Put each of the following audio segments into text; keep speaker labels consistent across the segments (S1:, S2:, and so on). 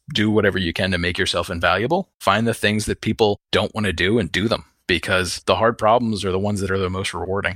S1: do whatever you can to make yourself invaluable. Find the things that people don't want to do and do them, because the hard problems are the ones that are the most rewarding.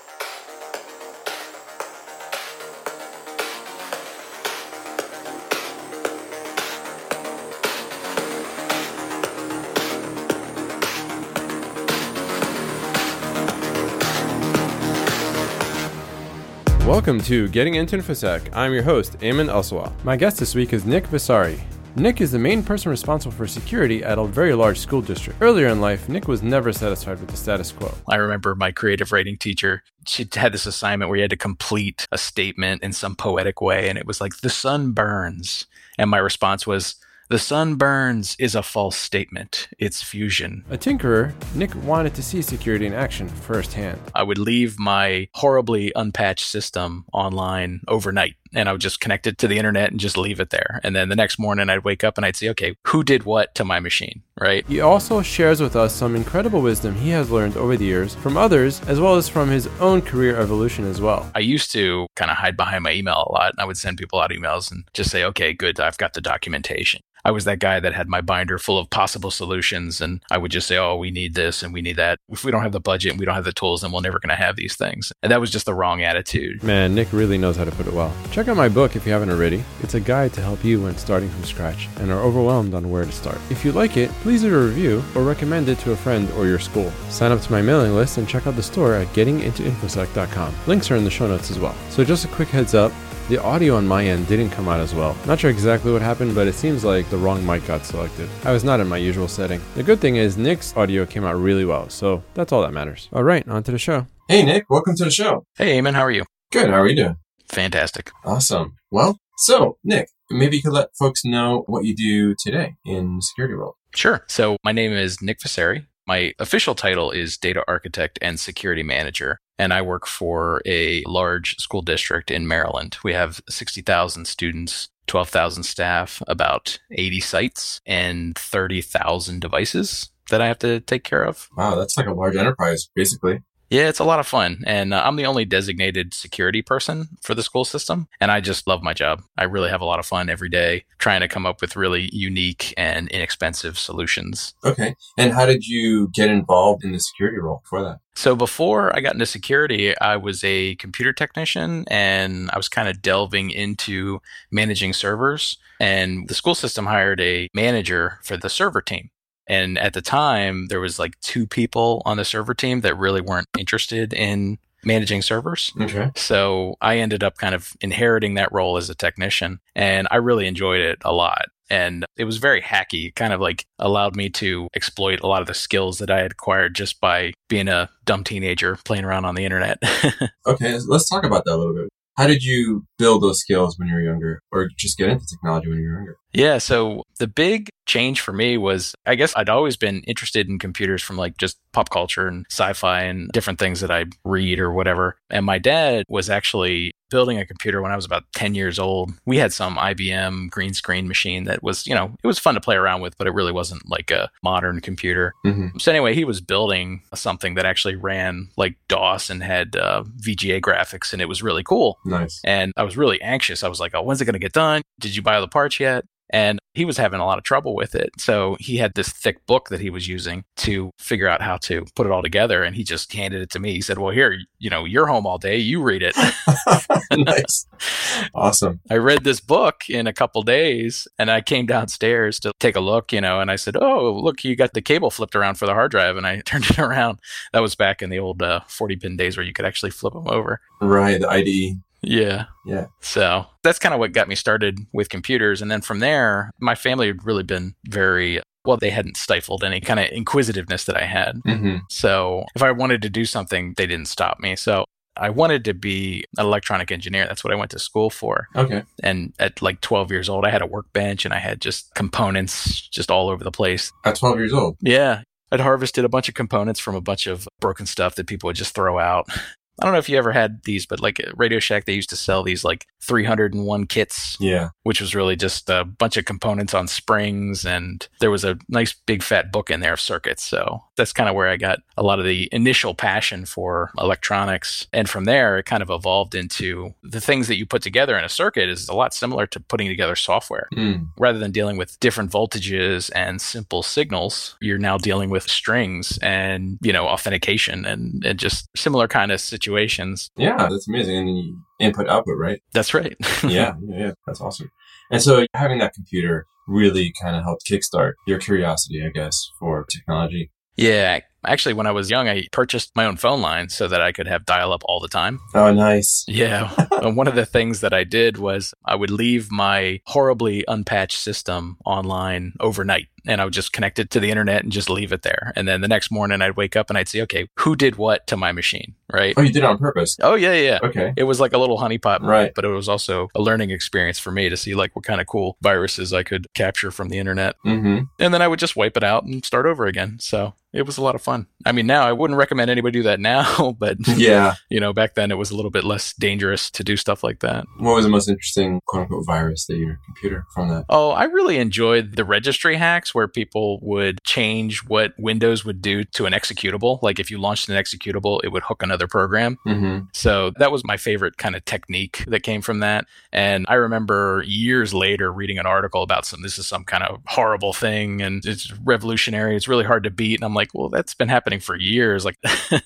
S2: Welcome to Getting Into InfoSec. I'm your host, Ayman Elsawal. My guest this week is Nick Vasari. Nick is the main person responsible for security at a very large school district. Earlier in life, Nick was never satisfied with the status quo.
S1: I remember my creative writing teacher, she had this assignment where you had to complete a statement in some poetic way, and it was like, the sun burns. And my response was, the sun burns is a false statement. It's fusion.
S2: A tinkerer, Nick wanted to see security in action firsthand.
S1: I would leave my horribly unpatched system online overnight, and I would just connect it to the internet and just leave it there. And then the next morning I'd wake up and I'd say, okay, who did what to my machine, right?
S2: He also shares with us some incredible wisdom he has learned over the years from others, as well as from his own career evolution as well.
S1: I used to kind of hide behind my email a lot, and I would send people out emails and just say, okay, good, I've got the documentation. I was that guy that had my binder full of possible solutions, and I would just say, oh, we need this and we need that. If we don't have the budget and we don't have the tools, then we're never going to have these things. And that was just the wrong attitude.
S2: Man, Nick really knows how to put it well. Check out my book if you haven't already. It's a guide to help you when starting from scratch and are overwhelmed on where to start. If you like it, please leave a review or recommend it to a friend or your school. Sign up to my mailing list and check out the store at gettingintoinfosec.com. Links are in the show notes as well. So just a quick heads up, the audio on my end didn't come out as well. Not sure exactly what happened, but it seems like the wrong mic got selected. I was not in my usual setting. The good thing is Nick's audio came out really well, so that's all that matters. All right, on to the show.
S3: Hey, Nick, welcome to the show.
S1: Hey, Eamon, how are you?
S3: Good, how are you doing?
S1: Fantastic.
S3: Awesome. Well, so, Nick, maybe you could let folks know what you do today in the security world.
S1: Sure. So my name is Nick Vasari. My official title is Data Architect and Security Manager, and I work for a large school district in Maryland. We have 60,000 students, 12,000 staff, about 80 sites, and 30,000 devices that I have to take care of.
S3: Wow, that's like a large enterprise, basically.
S1: Yeah, it's a lot of fun. And I'm the only designated security person for the school system. And I just love my job. I really have a lot of fun every day trying to come up with really unique and inexpensive solutions.
S3: Okay. And how did you get involved in the security role before that?
S1: So before I got into security, I was a computer technician, and I was kind of delving into managing servers. And the school system hired a manager for the server team. And at the time, there was like 2 people on the server team that really weren't interested in managing servers.
S3: Okay.
S1: So I ended up kind of inheriting that role as a technician, and I really enjoyed it a lot. And it was very hacky. It kind of like allowed me to exploit a lot of the skills that I had acquired just by being a dumb teenager playing around on the internet.
S3: Okay, let's talk about that a little bit. How did you build those skills when you were younger, or just get into technology when you were younger?
S1: Yeah, so the big change for me was, I guess I'd always been interested in computers from like just pop culture and sci-fi and different things that I read or whatever. And my dad was actually building a computer when I was about 10 years old. We had some IBM green screen machine that was, it was fun to play around with, but it really wasn't like a modern computer.
S3: Mm-hmm.
S1: So anyway, he was building something that actually ran like DOS and had VGA graphics, and it was really cool.
S3: Nice.
S1: And I was really anxious. I was like, oh, when's it going to get done? Did you buy all the parts yet? And he was having a lot of trouble with it. So he had this thick book that he was using to figure out how to put it all together. And he just handed it to me. He said, well, here, you're home all day. You read it.
S3: Nice. Awesome.
S1: I read this book in a couple days, and I came downstairs to take a look, and I said, oh, look, you got the cable flipped around for the hard drive. And I turned it around. That was back in the old 40-pin days where you could actually flip them over.
S3: Right, the IDE.
S1: Yeah. So that's kind of what got me started with computers. And then from there, my family had really been very, they hadn't stifled any kind of inquisitiveness that I had.
S3: Mm-hmm.
S1: So if I wanted to do something, they didn't stop me. So I wanted to be an electronic engineer. That's what I went to school for.
S3: Okay.
S1: And at like 12 years old, I had a workbench and I had just components just all over the place.
S3: At 12 years old?
S1: Yeah. I'd harvested a bunch of components from a bunch of broken stuff that people would just throw out. I don't know if you ever had these, but like at Radio Shack, they used to sell these like 301 kits,
S3: Yeah.
S1: which was really just a bunch of components on springs. And there was a nice big fat book in there of circuits. So that's kind of where I got a lot of the initial passion for electronics. And from there, it kind of evolved into the things that you put together in a circuit is a lot similar to putting together software. Rather than dealing with different voltages and simple signals, you're now dealing with strings and, authentication and just similar kind of situations.
S3: Yeah, that's amazing. And then you input output, right?
S1: That's right.
S3: Yeah. That's awesome. And so having that computer really kind of helped kickstart your curiosity, I guess, for technology.
S1: Yeah. Actually, when I was young, I purchased my own phone line so that I could have dial-up all the time.
S3: Oh, nice.
S1: Yeah. And one of the things that I did was I would leave my horribly unpatched system online overnight. And I would just connect it to the internet and just leave it there. And then the next morning I'd wake up and I'd see, okay, who did what to my machine, right?
S3: Oh, you did it on purpose?
S1: Oh, yeah.
S3: Okay.
S1: It was like a little honeypot,
S3: right?
S1: But it was also a learning experience for me to see like what kind of cool viruses I could capture from the internet.
S3: Mm-hmm.
S1: And then I would just wipe it out and start over again. So it was a lot of fun. I mean, now I wouldn't recommend anybody do that now, but
S3: yeah,
S1: back then it was a little bit less dangerous to do stuff like that.
S3: What was the most interesting quote unquote virus that your computer from that?
S1: Oh, I really enjoyed the registry hacks where people would change what Windows would do to an executable. Like if you launched an executable, it would hook another program.
S3: Mm-hmm.
S1: So that was my favorite kind of technique that came from that. And I remember years later reading an article about this is some kind of horrible thing and it's revolutionary. It's really hard to beat. And I'm like, well, that's been happening for years. Like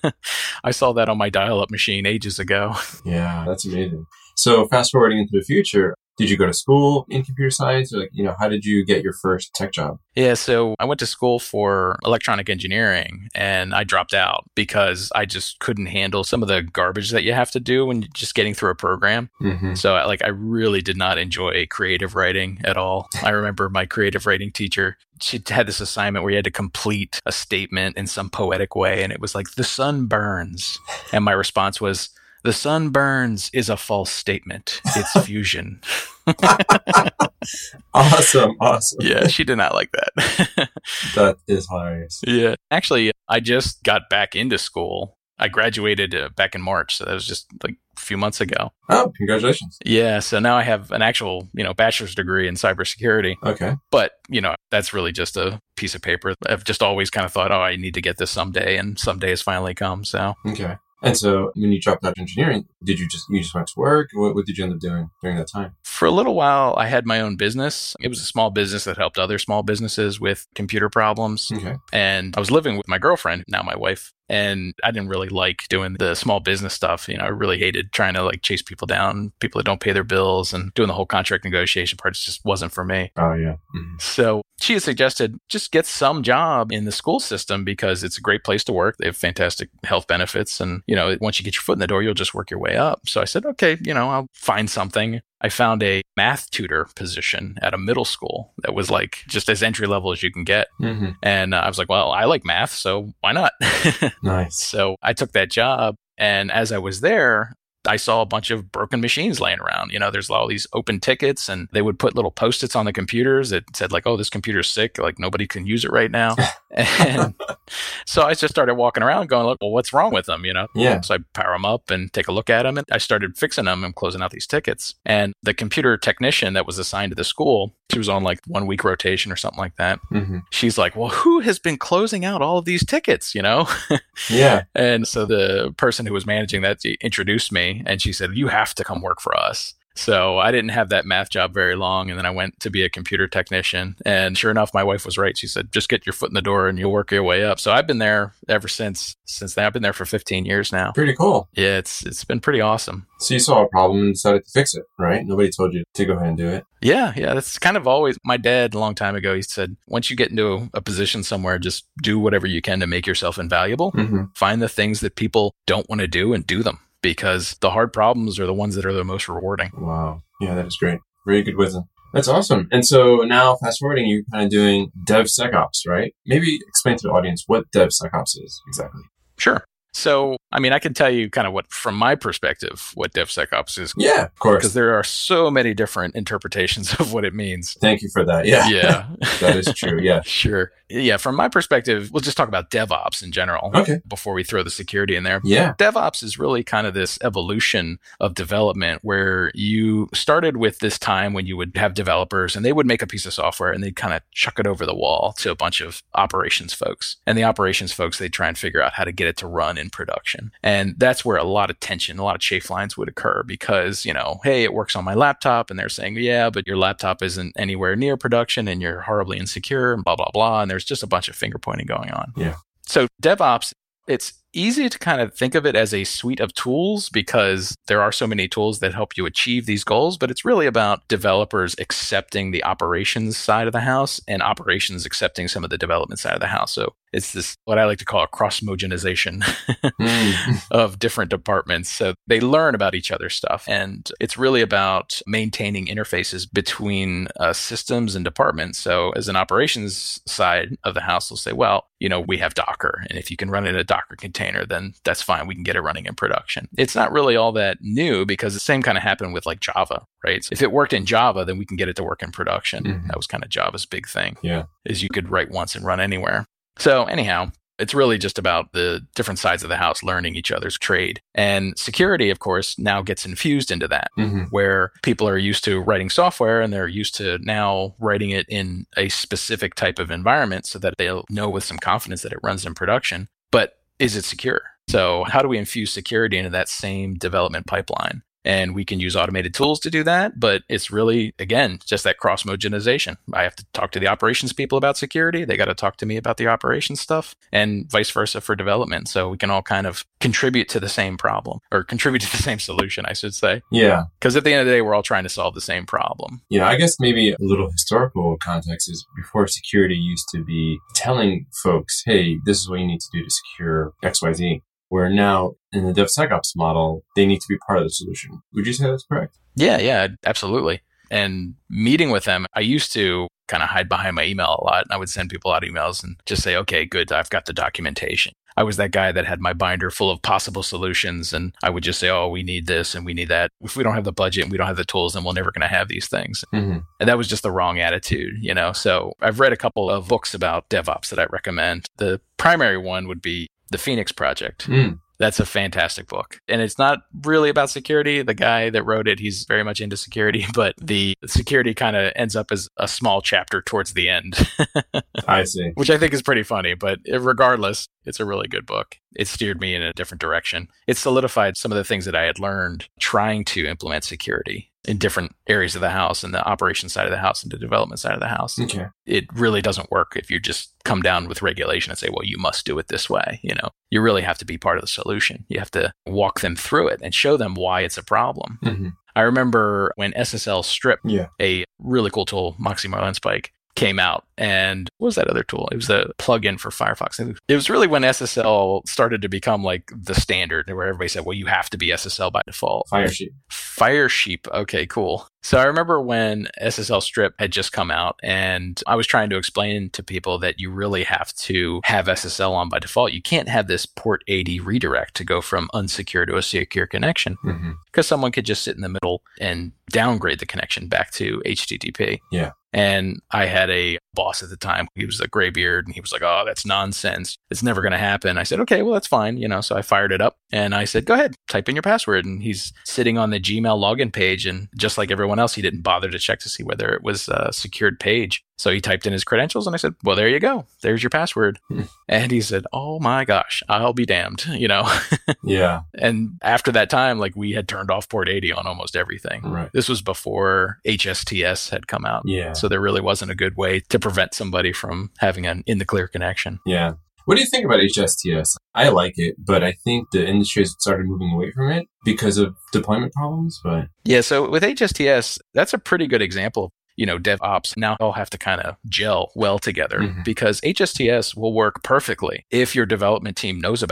S1: I saw that on my dial-up machine ages ago.
S3: Yeah, that's amazing. So fast forwarding into the future, did you go to school in computer science? Or how did you get your first tech job?
S1: Yeah, so I went to school for electronic engineering and I dropped out because I just couldn't handle some of the garbage that you have to do when you're just getting through a program.
S3: Mm-hmm.
S1: So I really did not enjoy creative writing at all. I remember my creative writing teacher, she had this assignment where you had to complete a statement in some poetic way. And it was like, the sun burns. And my response was, the sun burns is a false statement. It's fusion.
S3: Awesome.
S1: Yeah, she did not like that.
S3: That is hilarious.
S1: Yeah. Actually, I just got back into school. I graduated back in March. So that was just like a few months ago.
S3: Oh, congratulations.
S1: Yeah. So now I have an actual, bachelor's degree in cybersecurity.
S3: Okay.
S1: But, that's really just a piece of paper. I've just always kind of thought, oh, I need to get this someday. And someday has finally come. So.
S3: Okay. And so when you dropped out of engineering, did you just went to work? What did you end up doing during that time?
S1: For a little while, I had my own business. It was a small business that helped other small businesses with computer problems.
S3: Okay.
S1: And I was living with my girlfriend, now my wife. And I didn't really like doing the small business stuff. I really hated trying to like chase people down, people that don't pay their bills and doing the whole contract negotiation part. It just wasn't for me.
S3: Oh, yeah. Mm-hmm.
S1: So she had suggested just get some job in the school system because it's a great place to work. They have fantastic health benefits. And, once you get your foot in the door, you'll just work your way up. So I said, okay, I'll find something. I found a math tutor position at a middle school that was like just as entry level as you can get.
S3: Mm-hmm.
S1: And I was like, well, I like math, so why not?
S3: Nice.
S1: So I took that job. And as I was there, I saw a bunch of broken machines laying around. There's all these open tickets and they would put little Post-its on the computers that said like, oh, this computer's sick. Like nobody can use it right now. And so I just started walking around going, like, well, what's wrong with them?
S3: Yeah.
S1: So I power them up and take a look at them. And I started fixing them and closing out these tickets. And the computer technician that was assigned to the school, she was on like 1 week rotation or something like that.
S3: Mm-hmm.
S1: She's like, well, who has been closing out all of these tickets,
S3: Yeah.
S1: And so the person who was managing that introduced me and she said, you have to come work for us. So I didn't have that math job very long. And then I went to be a computer technician. And sure enough, my wife was right. She said, just get your foot in the door and you'll work your way up. So I've been there ever since then. I've been there for 15 years now.
S3: Pretty cool.
S1: Yeah, it's been pretty awesome.
S3: So you saw a problem and decided to fix it, right? Nobody told you to go ahead and do it.
S1: Yeah. That's kind of always, my dad a long time ago, he said, once you get into a position somewhere, just do whatever you can to make yourself invaluable.
S3: Mm-hmm.
S1: Find the things that people don't want to do and do them. Because the hard problems are the ones that are the most rewarding.
S3: Wow. Yeah, that is great. Very good wisdom. That's awesome. And so now fast forwarding, you're kind of doing DevSecOps, right? Maybe explain to the audience what DevSecOps is exactly.
S1: Sure. So, I can tell you kind of what, from my perspective, what DevSecOps is.
S3: Yeah, of course.
S1: Because there are so many different interpretations of what it means.
S3: Thank you for that. Yeah.
S1: Yeah.
S3: That is true. Yeah.
S1: Sure. Yeah, from my perspective, we'll just talk about DevOps in general before we throw the security in there.
S3: Yeah.
S1: DevOps is really kind of this evolution of development where you started with this time when you would have developers and they would make a piece of software and they'd kind of chuck it over the wall to a bunch of operations folks. And the operations folks, they'd try and figure out how to get it to run in production. And that's where a lot of tension, a lot of chafe lines would occur because, hey, it works on my laptop. And they're saying, yeah, but your laptop isn't anywhere near production and you're horribly insecure and blah, blah, blah. And there's just a bunch of finger pointing going on.
S3: Yeah.
S1: So DevOps, it's easy to kind of think of it as a suite of tools because there are so many tools that help you achieve these goals, but it's really about developers accepting the operations side of the house and operations accepting some of the development side of the house. So it's this, what I like to call a cross-mogenization of different departments. So they learn about each other's stuff. And it's really about maintaining interfaces between systems and departments. So as an operations side of the house, they'll say, well, we have Docker. And if you can run it in a Docker container, then that's fine. We can get it running in production. It's not really all that new because the same kind of happened with like Java, right? So if it worked in Java, then we can get it to work in production. Mm-hmm. That was kind of Java's big thing.
S3: Yeah.
S1: Is you could write once and run anywhere. So anyhow, it's really just about the different sides of the house learning each other's trade. And security, of course, now gets infused into that, where people are used to writing software and they're used to now writing it in a specific type of environment so that they'll know with some confidence that it runs in production. But is it secure? So how do we infuse security into that same development pipeline? And we can use automated tools to do that, but it's really, again, just that cross-mogenization. I have to talk to the operations people about security. They got to talk to me about the operations stuff and vice versa for development. So we can all kind of contribute to the same problem or contribute to the same solution, I should say.
S3: Yeah.
S1: Because at the end of the day, we're all trying to solve the same problem.
S3: Yeah, I guess maybe a little historical context is before security used to be telling folks, hey, this is what you need to do to secure XYZ. Where now in the DevSecOps model, they need to be part of the solution. Would you say that's correct?
S1: Yeah, absolutely. And meeting with them, I used to kind of hide behind my email a lot. And I would send people out emails and just say, okay, good, I've got the documentation. I was that guy that had my binder full of possible solutions. And I would just say, oh, we need this and we need that. If we don't have the budget and we don't have the tools, then we're never going to have these things. Mm-hmm. And that was just the wrong attitude, So I've read a couple of books about DevOps that I recommend. The primary one would be The Phoenix Project. That's a fantastic book. And it's not really about security. The guy that wrote it, he's very much into security, but the security kind of ends up as a small chapter towards the end.
S3: I see.
S1: Which I think is pretty funny, but regardless, it's a really good book. It steered me in a different direction. It solidified some of the things that I had learned trying to implement security in different areas of the house, and the operations side of the house and the development side of the house.
S3: Okay.
S1: It really doesn't work if you just come down with regulation and say, well, you must do it this way. You really have to be part of the solution. You have to walk them through it and show them why it's a problem. Mm-hmm. I remember when SSL Strip, a really cool tool, Moxie Marlinspike, came out. And what was that other tool? It was a plugin for Firefox. It was really when SSL started to become like the standard where everybody said, well, you have to be SSL by default. Firesheep. Okay, cool. So I remember when SSL Strip had just come out and I was trying to explain to people that you really have to have SSL on by default. You can't have this port 80 redirect to go from unsecure to a secure connection because someone could just sit in the middle and downgrade the connection back to HTTP.
S3: Yeah.
S1: And I had a boss at the time. He was a gray beard and he was like, oh, that's nonsense. It's never going to happen. I said, okay, well, that's fine. So I fired it up and I said, go ahead, type in your password. And he's sitting on the Gmail login page. And just like everyone else, he didn't bother to check to see whether it was a secured page. So he typed in his credentials and I said, well, there you go. There's your password. And he said, oh my gosh, I'll be damned,
S3: Yeah.
S1: And after that time, like we had turned off port 80 on almost everything.
S3: Right.
S1: This was before HSTS had come out.
S3: Yeah.
S1: So there really wasn't a good way to prevent somebody from having an in the clear connection.
S3: Yeah. What do you think about HSTS? I like it, but I think the industry has started moving away from it because of deployment problems. But
S1: yeah, so with HSTS, that's a pretty good example. DevOps now all have to kind of gel well together because HSTS will work perfectly if your development team knows about it.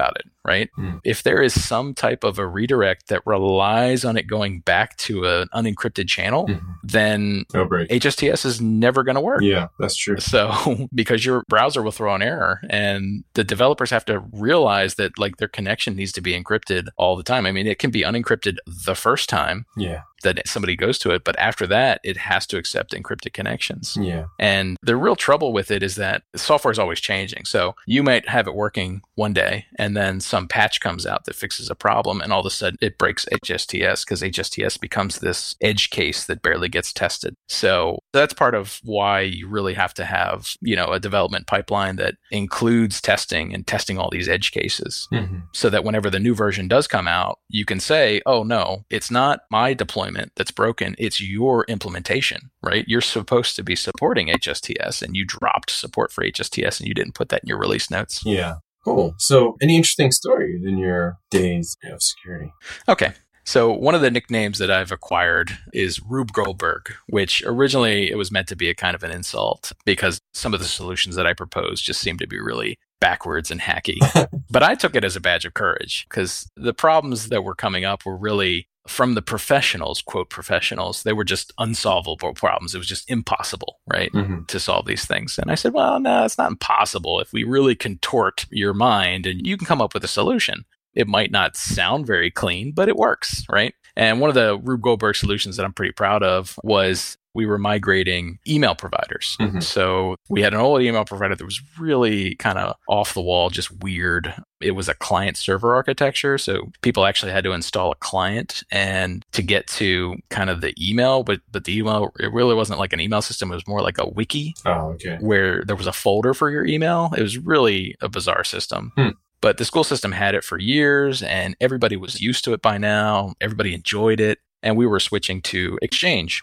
S1: right? If there is some type of a redirect that relies on it going back to an unencrypted channel, then HSTS is never going to work.
S3: Yeah, that's true.
S1: So because your browser will throw an error, and the developers have to realize that like their connection needs to be encrypted all the time. I mean, it can be unencrypted the first time that somebody goes to it, but after that, it has to accept encrypted connections.
S3: Yeah.
S1: And the real trouble with it is that the software is always changing. So you might have it working one day, and then some patch comes out that fixes a problem, and all of a sudden it breaks HSTS because HSTS becomes this edge case that barely gets tested. So that's part of why you really have to have, a development pipeline that includes testing and testing all these edge cases, so that whenever the new version does come out, you can say, oh no, it's not my deployment that's broken, it's your implementation, right? You're supposed to be supporting HSTS, and you dropped support for HSTS and you didn't put that in your release notes.
S3: Yeah. Cool. So any interesting stories in your days of security?
S1: Okay. So one of the nicknames that I've acquired is Rube Goldberg, which originally it was meant to be a kind of an insult because some of the solutions that I proposed just seemed to be really backwards and hacky. But I took it as a badge of courage because the problems that were coming up were really from the professionals, quote professionals. They were just unsolvable problems. It was just impossible, right, to solve these things. And I said, well, no, it's not impossible. If we really contort your mind and you can come up with a solution. It might not sound very clean, but it works, right? And one of the Rube Goldberg solutions that I'm pretty proud of was we were migrating email providers. So we had an old email provider that was really kind of off the wall, just weird. It was a client server architecture. So people actually had to install a client and to get to kind of the email, but the email, it really wasn't like an email system. It was more like a wiki where there was a folder for your email. It was really a bizarre system. But the school system had it for years and everybody was used to it by now. Everybody enjoyed it. And we were switching to Exchange.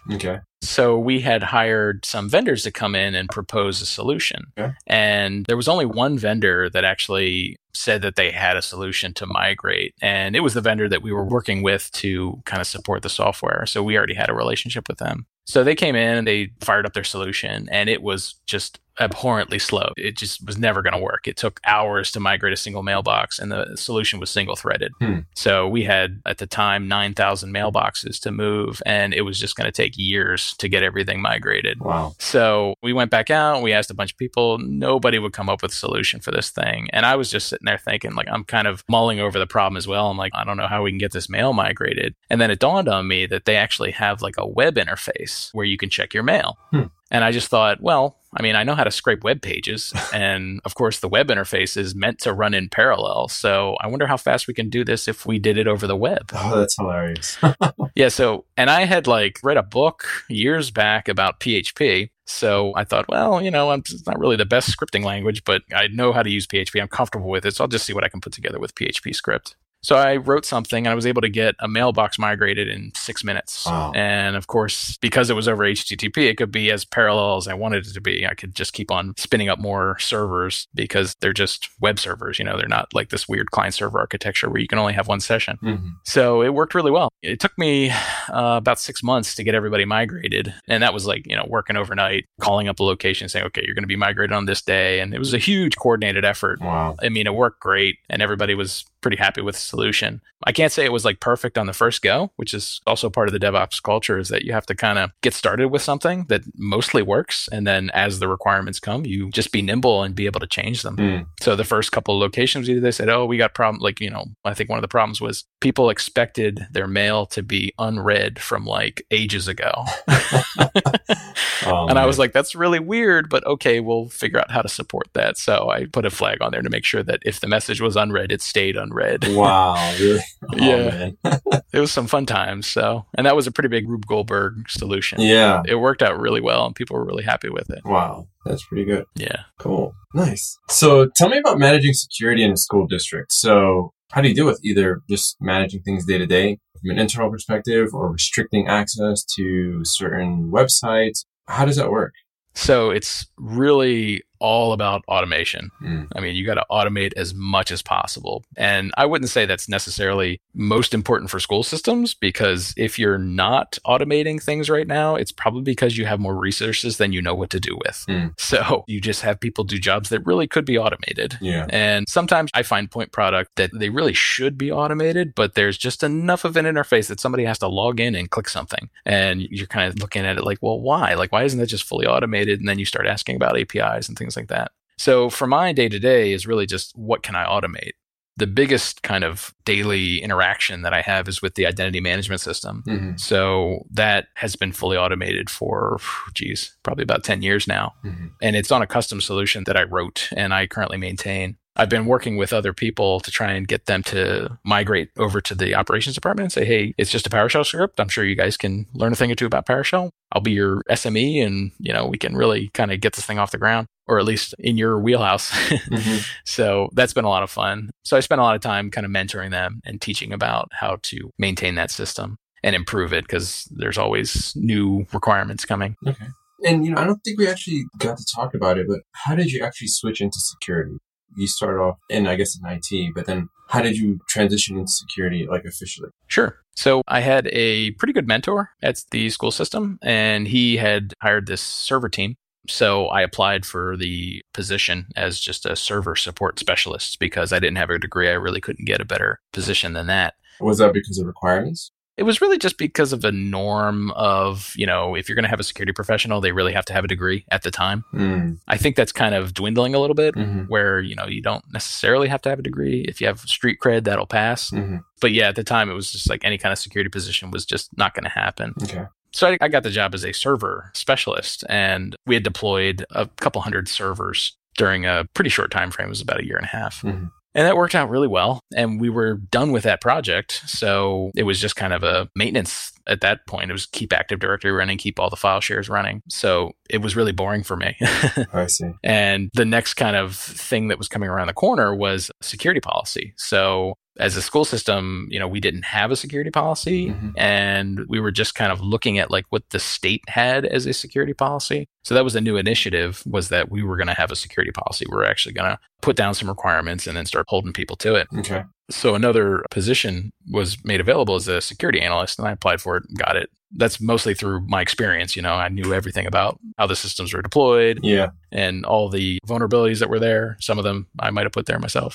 S1: So we had hired some vendors to come in and propose a solution. And there was only one vendor that actually said that they had a solution to migrate. And it was the vendor that we were working with to kind of support the software. So we already had a relationship with them. So they came in and they fired up their solution and it was just abhorrently slow. It just was never going to work. It took hours to migrate a single mailbox and the solution was single threaded. So we had at the time 9,000 mailboxes to move and it was just going to take years to get everything migrated.
S3: Wow.
S1: So we went back out, we asked a bunch of people, nobody would come up with a solution for this thing. And I was just sitting there thinking like, I'm kind of mulling over the problem as well. I'm like, I don't know how we can get this mail migrated. And then it dawned on me that they actually have like a web interface where you can check your mail. And I just thought, well, I mean, I know how to scrape web pages. And of course, the web interface is meant to run in parallel. So I wonder how fast we can do this if we did it over the web.
S3: Oh, that's hilarious.
S1: Yeah. So, and I had like read a book years back about PHP. So I thought, well, it's not really the best scripting language, but I know how to use PHP. I'm comfortable with it. So I'll just see what I can put together with PHP script. So I wrote something and I was able to get a mailbox migrated in 6 minutes.
S3: Wow.
S1: And of course, because it was over HTTP, it could be as parallel as I wanted it to be. I could just keep on spinning up more servers because they're just web servers. They're not like this weird client server architecture where you can only have one session. So it worked really well. It took me about 6 months to get everybody migrated. And that was like, working overnight, calling up the location saying, okay, you're going to be migrated on this day. And it was a huge coordinated effort.
S3: Wow.
S1: I mean, it worked great and everybody was pretty happy with the solution. I can't say it was like perfect on the first go, which is also part of the DevOps culture, is that you have to kind of get started with something that mostly works. And then as the requirements come, you just be nimble and be able to change them. So the first couple of locations we did, they said, oh, we got problem. Like, I think one of the problems was people expected their mail to be unread from like ages ago. And I was like, that's really weird, but okay, we'll figure out how to support that. So I put a flag on there to make sure that if the message was unread, it stayed unread.
S3: Wow, really?
S1: Yeah. It was some fun times. So, and that was a pretty big Rube Goldberg solution.
S3: Yeah.
S1: It worked out really well and people were really happy with it.
S3: Wow. That's pretty good.
S1: Yeah.
S3: Cool. Nice. So tell me about managing security in a school district. So how do you deal with either just managing things day to day from an internal perspective or restricting access to certain websites? How does that work?
S1: So it's really all about automation.
S3: Mm.
S1: I mean, you got to automate as much as possible. And I wouldn't say that's necessarily most important for school systems, because if you're not automating things right now, it's probably because you have more resources than you know what to do with.
S3: Mm.
S1: So you just have people do jobs that really could be automated.
S3: Yeah.
S1: And sometimes I find point product that they really should be automated, but there's just enough of an interface that somebody has to log in and click something. And you're kind of looking at it like, well, why? Like, why isn't that just fully automated? And then you start asking about APIs and things like that. So for my day-to-day is really just, what can I automate? The biggest kind of daily interaction that I have is with the identity management system.
S3: Mm-hmm.
S1: So that has been fully automated for, probably about 10 years now.
S3: Mm-hmm.
S1: And it's on a custom solution that I wrote and I currently maintain. I've been working with other people to try and get them to migrate over to the operations department and say, hey, it's just a PowerShell script. I'm sure you guys can learn a thing or two about PowerShell. I'll be your SME and, we can really kind of get this thing off the ground, or at least in your wheelhouse.
S3: Mm-hmm.
S1: So that's been a lot of fun. So I spent a lot of time kind of mentoring them and teaching about how to maintain that system and improve it, because there's always new requirements coming.
S3: Okay. And, I don't think we actually got to talk about it, but how did you actually switch into security? You started off in IT, but then how did you transition into security, like officially?
S1: Sure. So I had a pretty good mentor at the school system, and he had hired this server team. So I applied for the position as just a server support specialist because I didn't have a degree. I really couldn't get a better position than that.
S3: Was that because of requirements?
S1: It was really just because of the norm of, if you're going to have a security professional, they really have to have a degree at the time.
S3: Mm.
S1: I think that's kind of dwindling a little bit,
S3: Mm-hmm.
S1: where, you don't necessarily have to have a degree. If you have street cred, that'll pass.
S3: Mm-hmm.
S1: But yeah, at the time, it was just like any kind of security position was just not going to happen.
S3: Okay.
S1: So I got the job as a server specialist, and we had deployed a couple hundred servers during a pretty short time frame. It was about a year and a half.
S3: Mm-hmm.
S1: And that worked out really well. And we were done with that project. So it was just kind of a maintenance at that point. It was keep Active Directory running, keep all the file shares running. So it was really boring for me.
S3: I see.
S1: And the next kind of thing that was coming around the corner was security policy. So as a school system, we didn't have a security policy,
S3: Mm-hmm.
S1: and we were just kind of looking at like what the state had as a security policy. So that was a new initiative, was that we were going to have a security policy. We were actually going to put down some requirements and then start holding people to it.
S3: Okay.
S1: So another position was made available as a security analyst, and I applied for it and got it. That's mostly through my experience. I knew everything about how the systems were deployed,
S3: Yeah.
S1: and all the vulnerabilities that were there. Some of them I might have put there myself.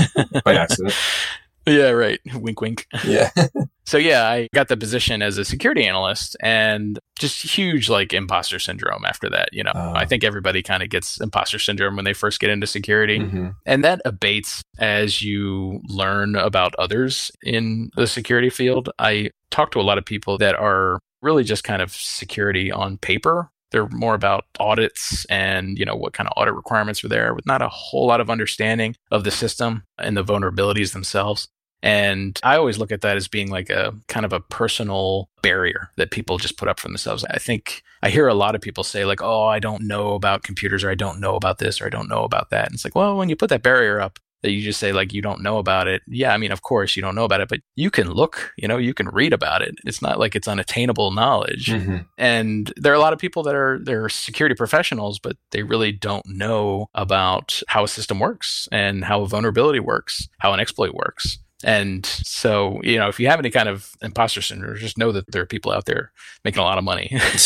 S3: By accident.
S1: Yeah, right. Wink, wink.
S3: Yeah.
S1: So yeah, I got the position as a security analyst, and just huge like imposter syndrome after that. I think everybody kind of gets imposter syndrome when they first get into security.
S3: Mm-hmm.
S1: And that abates as you learn about others in the security field. I talk to a lot of people that are really just kind of security on paper. They're more about audits and, what kind of audit requirements are there, with not a whole lot of understanding of the system and the vulnerabilities themselves. And I always look at that as being like a kind of a personal barrier that people just put up for themselves. I think I hear a lot of people say like, oh, I don't know about computers, or I don't know about this, or I don't know about that. And it's like, well, when you put that barrier up, that you just say like, you don't know about it. Yeah, I mean, of course you don't know about it, but you can look, you can read about it. It's not like it's unattainable knowledge.
S3: Mm-hmm.
S1: And there are a lot of people that they're security professionals, but they really don't know about how a system works and how a vulnerability works, how an exploit works. And so, if you have any kind of imposter syndrome, just know that there are people out there making a lot of money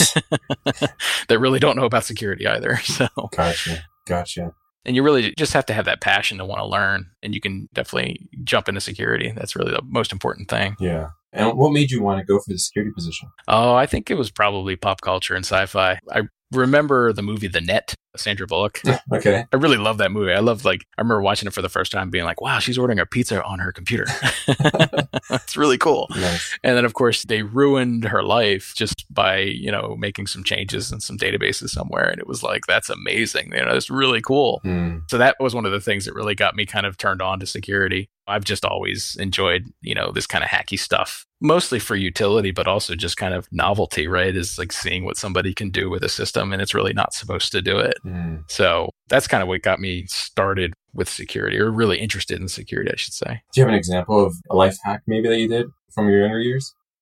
S1: that really don't know about security either. So,
S3: Gotcha.
S1: And you really just have to have that passion to want to learn, and you can definitely jump into security. That's really the most important thing.
S3: Yeah. And what made you want to go for the security position?
S1: Oh, I think it was probably pop culture and sci-fi. I remember the movie The Net, Sandra Bullock.
S3: Okay.
S1: I really love that movie. I remember watching it for the first time being like, wow, she's ordering a pizza on her computer. It's really cool.
S3: Nice.
S1: And then, of course, they ruined her life just by, making some changes in some databases somewhere. And it was like, that's amazing. It's really cool.
S3: Mm.
S1: So that was one of the things that really got me kind of turned on to security. I've just always enjoyed, this kind of hacky stuff, mostly for utility, but also just kind of novelty, right? Is like seeing what somebody can do with a system, and it's really not supposed to do it.
S3: Mm.
S1: So that's kind of what got me started with security, or really interested in security, I should say.
S3: Do you have an example of a life hack maybe that you did from your younger years?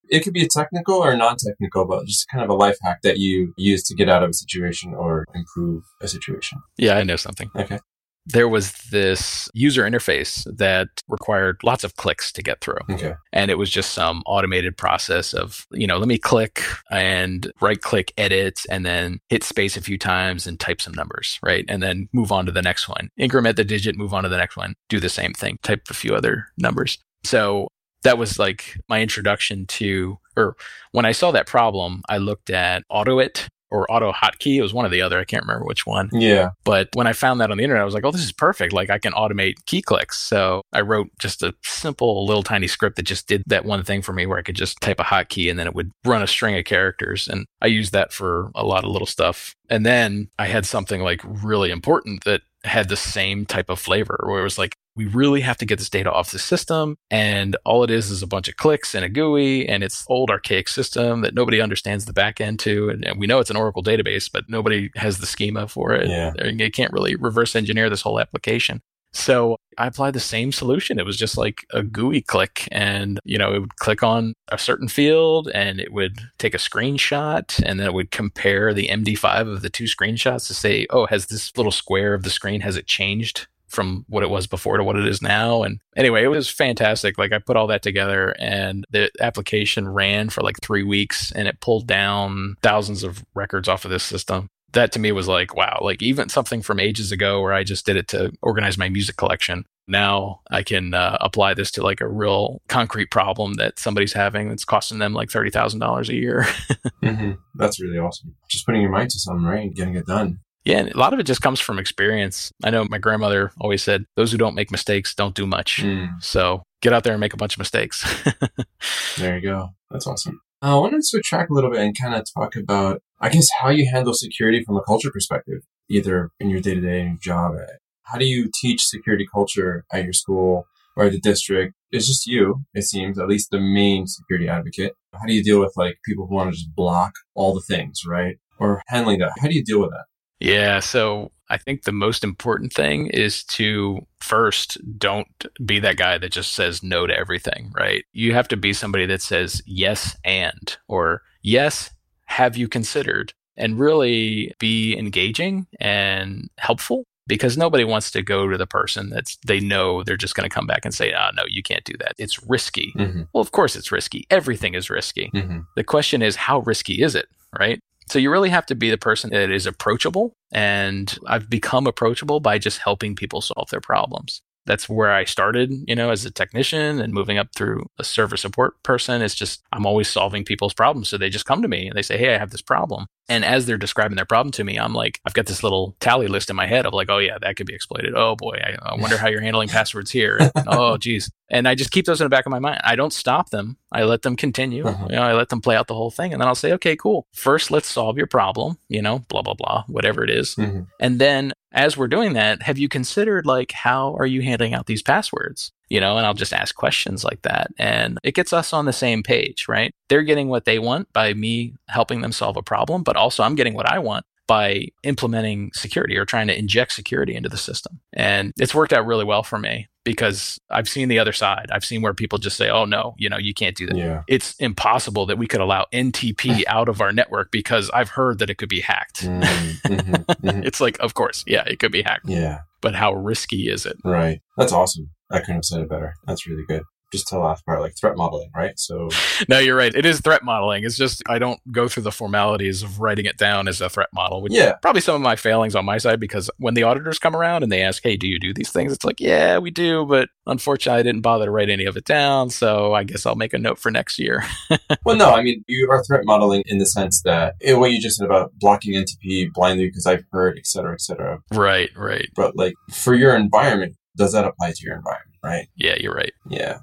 S3: It could be a technical or non-technical, but just kind of a life hack that you use to get out of a situation or improve a situation.
S1: Yeah, I know something.
S3: Okay.
S1: There was this user interface that required lots of clicks to get through.
S3: Okay.
S1: And it was just some automated process of, let me click and right click edit and then hit space a few times and type some numbers, right? And then move on to the next one. Increment the digit, move on to the next one. Do the same thing, type a few other numbers. So that was like my introduction to, or when I saw that problem, I looked at AutoIt or Auto Hotkey. It was one or the other. I can't remember which one.
S3: Yeah.
S1: But when I found that on the internet, I was like, oh, this is perfect. Like I can automate key clicks. So I wrote just a simple little tiny script that just did that one thing for me where I could just type a hotkey and then it would run a string of characters. And I used that for a lot of little stuff. And then I had something like really important that had the same type of flavor where it was like, we really have to get this data off the system. And all it is a bunch of clicks and a GUI. And it's old archaic system that nobody understands the back end to. And we know it's an Oracle database, but nobody has the schema for it.
S3: Yeah.
S1: They can't really reverse engineer this whole application. So I applied the same solution. It was just like a GUI click and, it would click on a certain field and it would take a screenshot and then it would compare the MD5 of the two screenshots to say, oh, has this little square of the screen, has it changed from what it was before to what it is now? And anyway, it was fantastic. Like I put all that together and the application ran for like 3 weeks and it pulled down thousands of records off of this system. That to me was like, wow, like even something from ages ago where I just did it to organize my music collection. Now I can apply this to like a real concrete problem that somebody's having that's costing them like $30,000 a year.
S3: Mm-hmm. That's really awesome. Just putting your mind to something, right? And getting it done.
S1: Yeah, and a lot of it just comes from experience. I know my grandmother always said, those who don't make mistakes don't do much. So get out there and make a bunch of mistakes.
S3: There you go. That's awesome. I wanted to switch track a little bit and kind of talk about, I guess, how you handle security from a culture perspective, either in your day-to-day job. How do you teach security culture at your school or the district? It's just you, it seems, at least the main security advocate. How do you deal with like people who want to just block all the things, right? Or handling that? How do you deal with that?
S1: Yeah, so I think the most important thing is to first don't be that guy that just says no to everything, right? You have to be somebody that says yes and, or yes, have you considered, and really be engaging and helpful, because nobody wants to go to the person that's they know they're just going to come back and say, no, you can't do that. It's risky. Mm-hmm. Well, of course it's risky. Everything is risky. Mm-hmm. The question is, how risky is it, right? So you really have to be the person that is approachable. And I've become approachable by just helping people solve their problems. That's where I started, as a technician, and moving up through a server support person. It's just, I'm always solving people's problems. So they just come to me and they say, hey, I have this problem. And as they're describing their problem to me, I'm like, I've got this little tally list in my head of like, oh yeah, that could be exploited. Oh boy, I wonder how you're handling passwords here. And, oh geez. And I just keep those in the back of my mind. I don't stop them. I let them continue. Uh-huh. I let them play out the whole thing. And then I'll say, okay, cool. First, let's solve your problem, blah, blah, blah, whatever it is. Mm-hmm. And then as we're doing that, have you considered like, how are you handing out these passwords? And I'll just ask questions like that. And it gets us on the same page, right? They're getting what they want by me helping them solve a problem, but also I'm getting what I want by implementing security or trying to inject security into the system. And it's worked out really well for me because I've seen the other side. I've seen where people just say, oh no, you can't do that. Yeah. It's impossible that we could allow NTP out of our network because I've heard that it could be hacked. Mm-hmm, mm-hmm. It's like, of course, yeah, it could be hacked.
S3: Yeah.
S1: But how risky is it?
S3: Right. That's awesome. I couldn't have said it better. That's really good. Just to the last part, like threat modeling, right? So
S1: no, you're right. It is threat modeling. It's just I don't go through the formalities of writing it down as a threat model, which is probably some of my failings on my side, because when the auditors come around and they ask, hey, do you do these things? It's like, yeah, we do. But unfortunately, I didn't bother to write any of it down. So I guess I'll make a note for next year.
S3: Well, no, I mean, you are threat modeling in the sense that what you just said about blocking NTP blindly because I've heard, et cetera, et cetera.
S1: Right, right.
S3: But like for your environment, does that apply to your environment, right?
S1: Yeah, you're right.
S3: Yeah.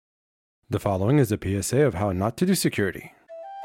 S2: The following is a PSA of how not to do security.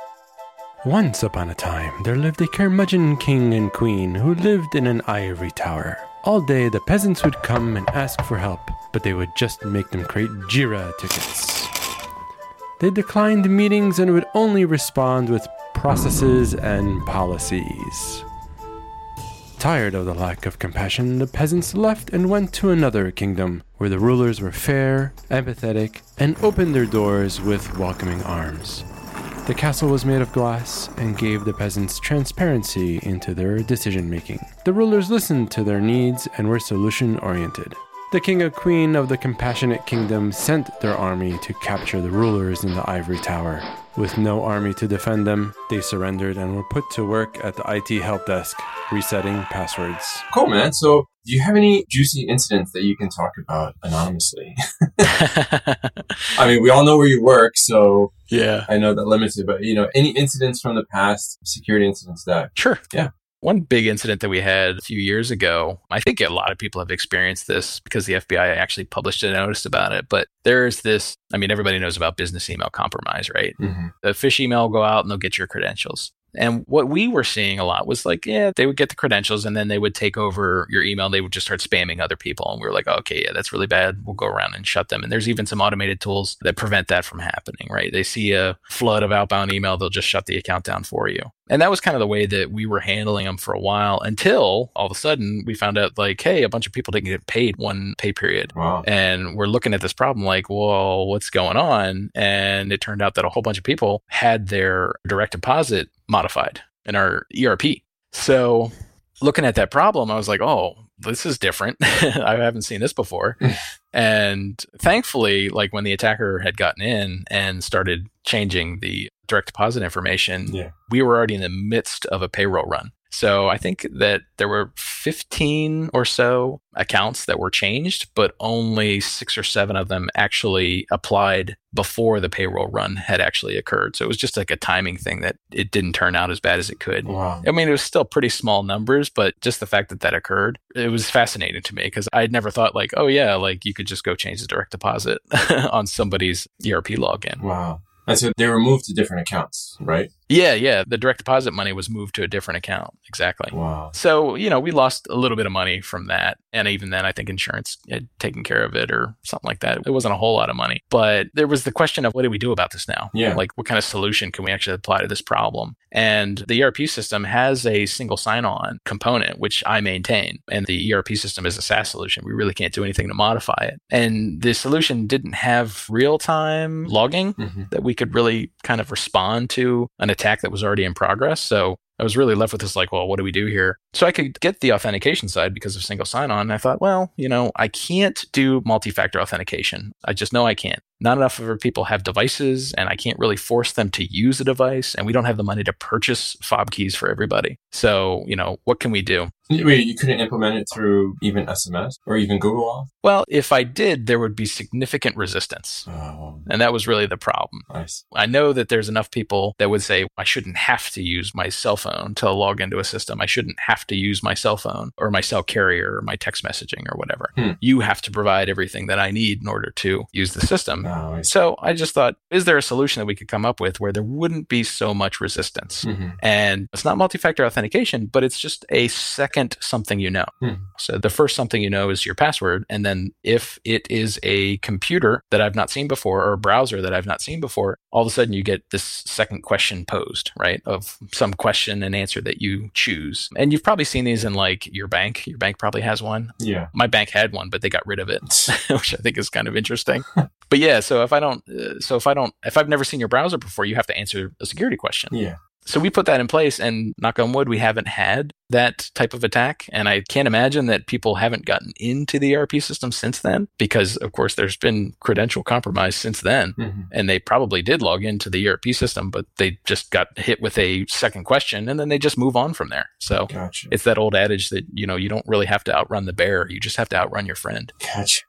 S2: Once upon a time, there lived a curmudgeon king and queen who lived in an ivory tower. All day, the peasants would come and ask for help, but they would just make them create JIRA tickets. They declined meetings and would only respond with processes and policies. Tired of the lack of compassion, the peasants left and went to another kingdom, where the rulers were fair, empathetic, and opened their doors with welcoming arms. The castle was made of glass and gave the peasants transparency into their decision-making. The rulers listened to their needs and were solution-oriented. The king and queen of the compassionate kingdom sent their army to capture the rulers in the ivory tower. With no army to defend them, they surrendered and were put to work at the IT help desk, resetting passwords.
S3: Cool, man. So, do you have any juicy incidents that you can talk about anonymously? I mean, we all know where you work, so
S1: yeah,
S3: I know that limited, but, any incidents from the past, security incidents that...
S1: Sure.
S3: Yeah.
S1: One big incident that we had a few years ago, I think a lot of people have experienced this because the FBI actually published a notice about it, but there's this, everybody knows about business email compromise, right?
S3: Mm-hmm.
S1: The phish email will go out and they'll get your credentials. And what we were seeing a lot was they would get the credentials and then they would take over your email. They would just start spamming other people. And we were like, okay, yeah, that's really bad. We'll go around and shut them. And there's even some automated tools that prevent that from happening, right? They see a flood of outbound email, they'll just shut the account down for you. And that was kind of the way that we were handling them for a while until all of a sudden we found out hey, a bunch of people didn't get paid one pay period.
S3: Wow.
S1: And we're looking at this problem well, what's going on? And it turned out that a whole bunch of people had their direct deposit modified in our ERP. So looking at that problem, I was like, oh, this is different. I haven't seen this before. And thankfully, when the attacker had gotten in and started changing the direct deposit information, we were already in the midst of a payroll run. So I think that there were 15 or so accounts that were changed, but only 6 or 7 of them actually applied before the payroll run had actually occurred. So it was just a timing thing that it didn't turn out as bad as it could.
S3: Wow.
S1: It was still pretty small numbers, but just the fact that occurred, it was fascinating to me because I'd never thought you could just go change the direct deposit on somebody's ERP login.
S3: Wow. And so they were moved to different accounts, right?
S1: Yeah. The direct deposit money was moved to a different account. Exactly.
S3: Wow.
S1: So, we lost a little bit of money from that. And even then, I think insurance had taken care of it or something like that. It wasn't a whole lot of money. But there was the question of what do we do about this now?
S3: Yeah.
S1: What kind of solution can we actually apply to this problem? And the ERP system has a single sign-on component, which I maintain. And the ERP system is a SaaS solution. We really can't do anything to modify it. And the solution didn't have real-time logging that we could really kind of respond to an attack that was already in progress. So I was really left with this what do we do here? So I could get the authentication side because of single sign-on. And I thought, I can't do multi-factor authentication. I just know I can't. Not enough of our people have devices, and I can't really force them to use a device, and we don't have the money to purchase fob keys for everybody. So, what can we do?
S3: Wait, you couldn't implement it through even SMS or even Google Auth?
S1: Well, if I did, there would be significant resistance.
S3: Oh.
S1: And that was really the problem.
S3: Nice.
S1: I know that there's enough people that would say, I shouldn't have to use my cell phone to log into a system. I shouldn't have to use my cell phone or my cell carrier or my text messaging or whatever. You have to provide everything that I need in order to use the system.
S3: Oh,
S1: so I just thought, is there a solution that we could come up with where there wouldn't be so much resistance? And it's not multi-factor authentication, but it's just a second something you know. So the first something you know is your password. And then if it is a computer that I've not seen before or a browser that I've not seen before, all of a sudden you get this second question posed, right? Of some question and answer that you choose. And you've probably seen these in your bank. Your bank probably has one.
S3: Yeah.
S1: My bank had one, but they got rid of it, which I think is kind of interesting. But yeah, so if I've never seen your browser before, you have to answer a security question.
S3: Yeah.
S1: So we put that in place, and knock on wood, we haven't had that type of attack. And I can't imagine that people haven't gotten into the ERP system since then, because of course there's been credential compromise since then. And they probably did log into the ERP system, but they just got hit with a second question and then they just move on from there. So
S3: Gotcha.
S1: It's that old adage that, you don't really have to outrun the bear. You just have to outrun your friend.
S3: Gotcha.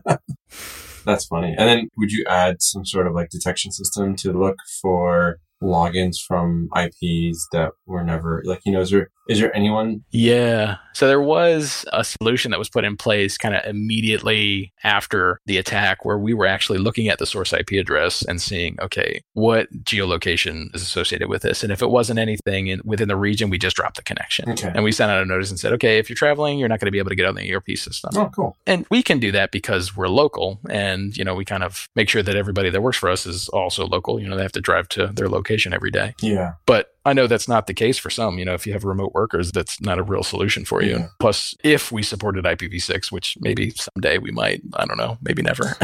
S3: That's funny. And then would you add some sort of detection system to look for logins from IPs that were never is there anyone?
S1: Yeah. So there was a solution that was put in place kind of immediately after the attack where we were actually looking at the source IP address and seeing, okay, what geolocation is associated with this? And if it wasn't anything within the region, we just dropped the connection.
S3: Okay.
S1: And we sent out a notice and said, okay, if you're traveling, you're not going to be able to get on the ERP system.
S3: Oh, cool.
S1: And we can do that because we're local and, we kind of make sure that everybody that works for us is also local. They have to drive to their location every day.
S3: Yeah.
S1: But I know that's not the case for some. If you have remote workers, that's not a real solution for you.
S3: Yeah.
S1: Plus, if we supported IPv6, which maybe someday we might, I don't know, maybe never,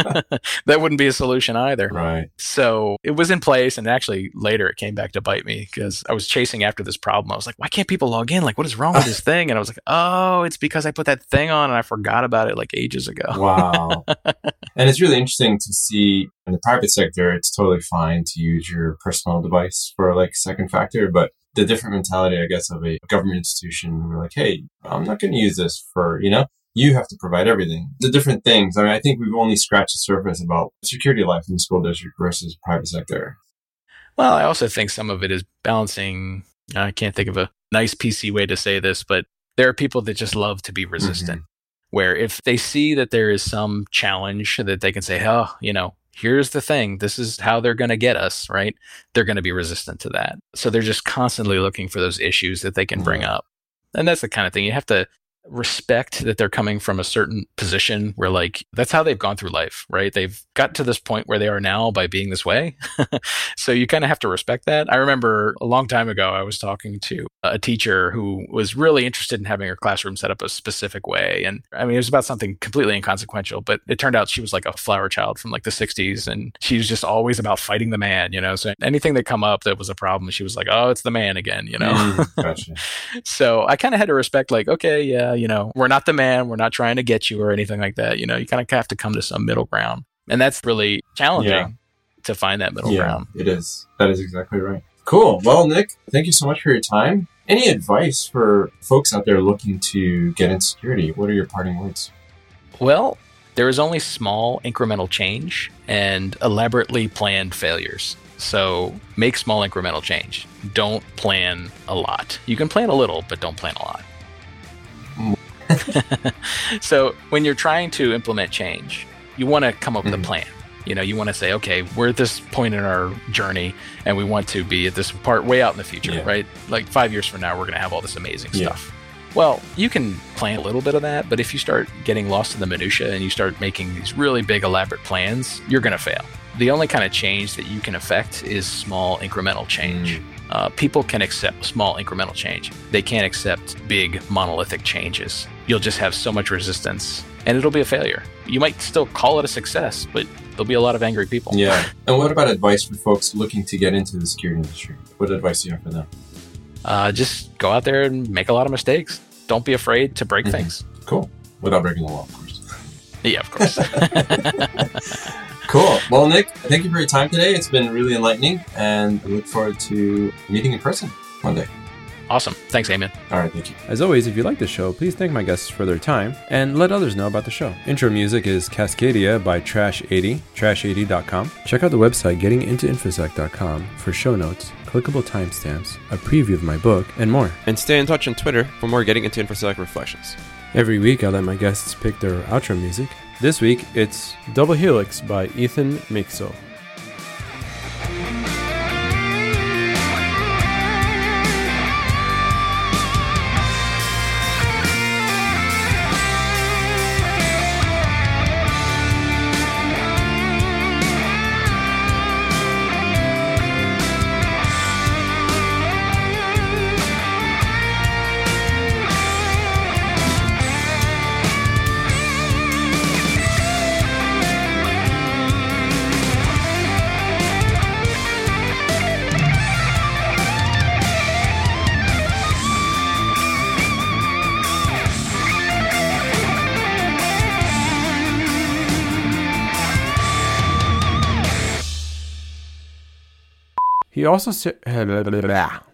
S1: that wouldn't be a solution either.
S3: Right.
S1: So it was in place. And actually later it came back to bite me because I was chasing after this problem. I was like, why can't people log in? Like, what is wrong with this thing? And I was like, oh, it's because I put that thing on and I forgot about it like ages ago.
S3: Wow. And it's really interesting to see in the private sector, it's totally fine to use your personal device for like second factor, but the different mentality, I guess, of a government institution, we're like, hey, I'm not going to use this for, you have to provide everything. The different things. I mean, I think we've only scratched the surface about security life in the school district versus private sector.
S1: Well, I also think some of it is balancing. I can't think of a nice PC way to say this, but there are people that just love to be resistant, where if they see that there is some challenge that they can say, oh, here's the thing. This is how they're going to get us, right? They're going to be resistant to that. So they're just constantly looking for those issues that they can bring up. And that's the kind of thing you have to respect, that they're coming from a certain position where like that's how they've gone through life, right? They've got to this point where they are now by being this way. So you kind of have to respect that. I remember a long time ago, I was talking to a teacher who was really interested in having her classroom set up a specific way. And I mean, it was about something completely inconsequential, but it turned out she was like a flower child from like the 60s. And she was just always about fighting the man, So anything that come up that was a problem, she was like, oh, it's the man again,
S3: Gotcha.
S1: So I kind of had to respect like, okay, yeah, we're not the man. We're not trying to get you or anything like that. You kind of have to come to some middle ground. And that's really challenging to find that middle ground.
S3: It is. That is exactly right. Cool. Well, Nick, thank you so much for your time. Any advice for folks out there looking to get into security? What are your parting words?
S1: Well, there is only small incremental change and elaborately planned failures. So make small incremental change. Don't plan a lot. You can plan a little, but don't plan a lot. So when you're trying to implement change, you want to come up with a plan. You want to say, okay, we're at this point in our journey and we want to be at this part way out in the future, right? Like 5 years from now, we're going to have all this amazing stuff. Well, you can plan a little bit of that, but if you start getting lost in the minutia and you start making these really big, elaborate plans, you're going to fail. The only kind of change that you can affect is small incremental change. People can accept small incremental change. They can't accept big monolithic changes. You'll just have so much resistance and it'll be a failure. You might still call it a success, but there'll be a lot of angry people.
S3: Yeah. And what about advice for folks looking to get into the security industry? What advice do you have for them?
S1: Just go out there and make a lot of mistakes. Don't be afraid to break things.
S3: Cool. Without breaking the law, of course.
S1: Yeah, of course.
S3: Cool. Well, Nick, thank you for your time today. It's been really enlightening, and I look forward to meeting in person one day.
S1: Awesome. Thanks, Eamon.
S3: All right, thank you.
S2: As always, if you like the show, please thank my guests for their time and let others know about the show. Intro music is Cascadia by Trash80, trash80.com. Check out the website gettingintoinfosec.com for show notes, clickable timestamps, a preview of my book, and more.
S4: And stay in touch on Twitter for more Getting Into InfoSec reflections.
S2: Every week, I let my guests pick their outro music. This week, it's Double Helix by Ethan Mixo. He also said...